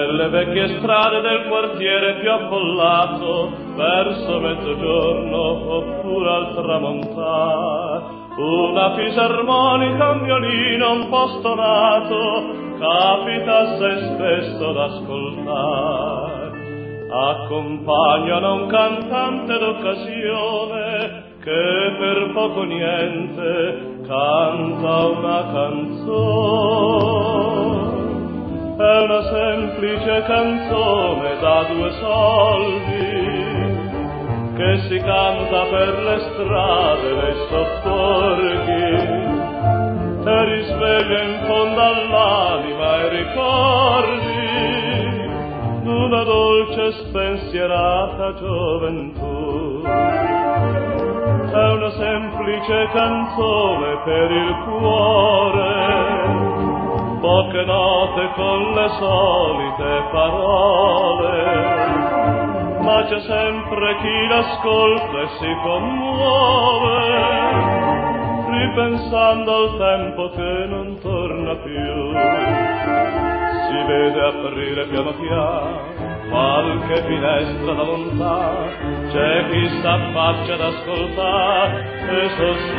nelle vecchie strade del quartiere più affollato, verso mezzogiorno oppure al tramontare, una fisarmonica, un violino un po' stonato, capita assai spesso d'ascoltare. Accompagnano un cantante d'occasione che per poco niente canta una canzone. È una semplice canzone da 2 soldi che si canta per le strade dei sobborghi e risveglia in fondo all'anima i ricordi d'una dolce spensierata gioventù. È una semplice canzone per il cuore, poche note con le solite parole, ma c'è sempre chi l'ascolta e si commuove, ripensando al tempo che non torna più. Si vede aprire piano piano qualche finestra da lontano, c'è chi s'affaccia ad ascoltare e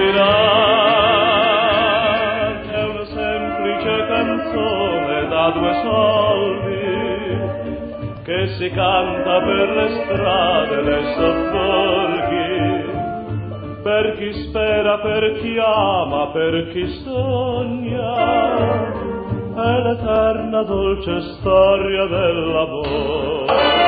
sospirare. È una semplice canzone da 2 soldi che si canta per le strade dei sobborghi, per chi spera, per chi ama, per chi sogna. È l'eterna dolce storia dell'amore.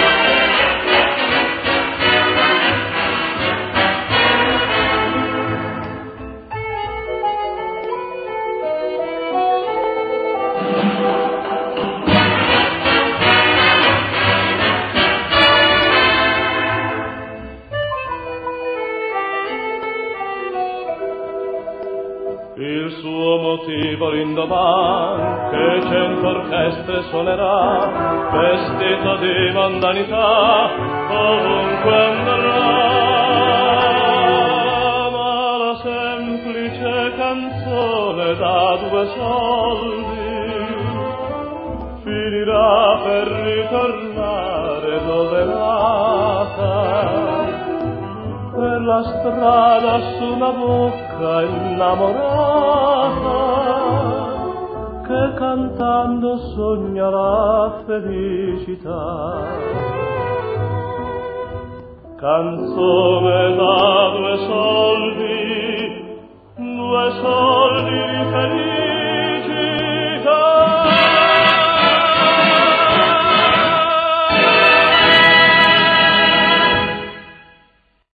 Il suo motivo l'indomani che 100 orchestre suonerà, vestito di mondanità, ovunque andrà. Ma la semplice canzone da 2 soldi finirà per ritornare dove è nata, per la strada su una bocca innamorata che cantando sogna la felicità. Canzone da 2 soldi, 2 soldi di felicità.